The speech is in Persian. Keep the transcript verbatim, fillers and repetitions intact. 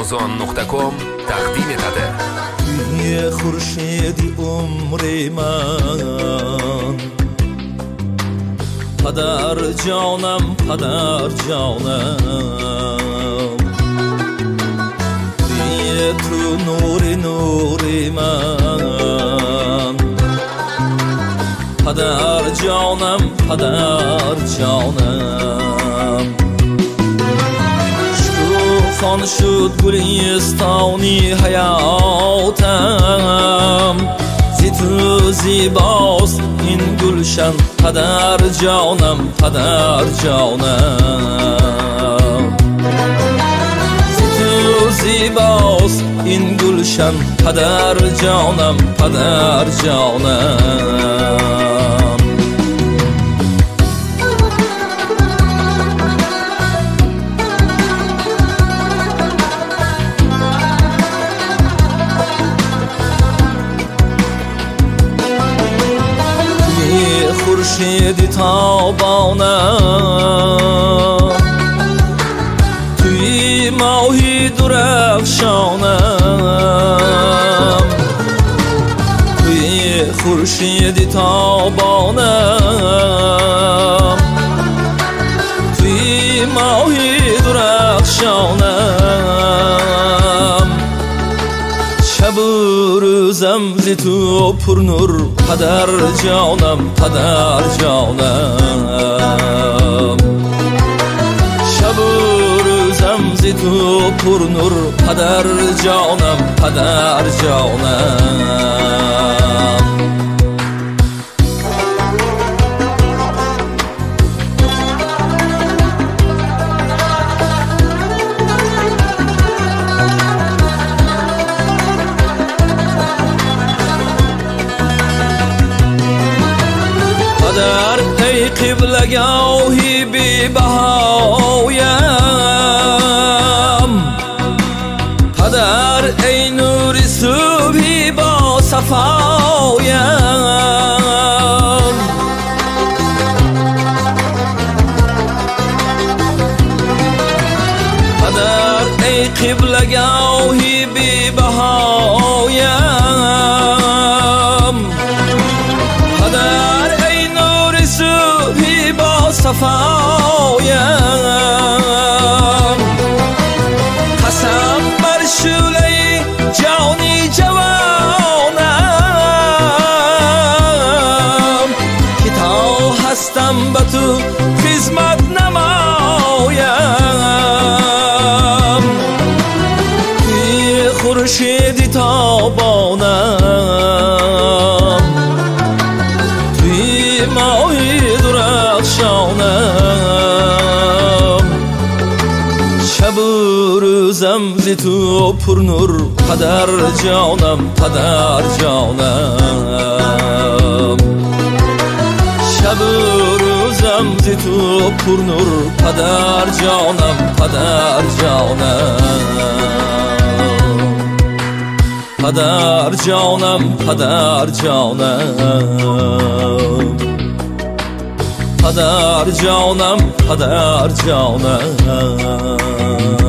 amazon nuqta com taqdim etadi. Ye xurshidi umri man, padar jonam, padar jonam. Ye tu nuri nuri man, padar jonam, padar jonam. Şükufan şud gulistani hayatam, zitu zibast in gulshan, padar jonam, padar jonam. Zitu zibast in gulshan, padar jonam, padar jonam. خورشید تابانم، توی ماهی درخشانم. توی خورشید تابانم، توی ماهی درخشانم. شب و روزم زی تو پر نور، پدر جانم، پدر جانم. شب و روزم زی تو پر نور، پدر جانم، پدر جانم. ای قبلگاهی بی بهایم، پدر ای نور صبحی با صفایم. پدر ای قبلگاهی بی بهایم، پدر ای نور صبحی با صفایم. قسم بر شعله جانی جوانم، که تا هستم به تو خدمت نمایم. توی خورشید تابانم، توی ماهی درخشانم. شب و روزم زی تو پر نور، پدر جانم، پدر جانم. شب و روزم زی تو پر نور، پدر جانم، پدر جانم. پدر جانم، پدر جانم. پدر جانم، پدر جانم.